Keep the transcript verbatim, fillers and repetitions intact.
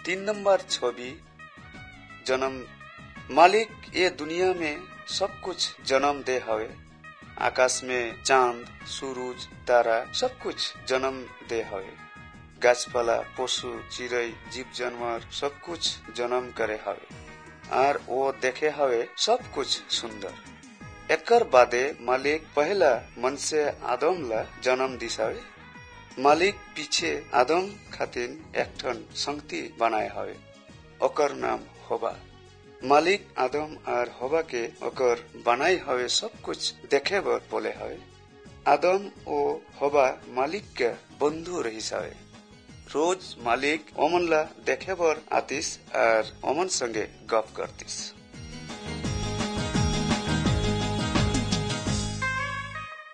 तीन नंबर छवि जन्म। मालिक ये दुनिया में सब कुछ जन्म दे हवे। आकाश में चांद, सूरज, तारा सब कुछ जन्म दे हवे। गाछपाला, पशु, चिड़ै, जीव जानवर सब कुछ जन्म करे हवे और वो देखे हवे सब कुछ सुंदर। एकर बादे मालिक पहला मनुष्य आदम ला जन्म दिसावे। मालिक पीछे आदम खातिर एक ठन संगति बनाए हवे, ओकर नाम हवा। मालिक आदम और हवा के ओकर बनाई हवे सब कुछ देखे बर बोले हवे। आदम ओ हवा मालिक के बंधु रहिस हवे। रोज मालिक ओमन ला देखे बर आतिस और ओमन संगे गप करतिस।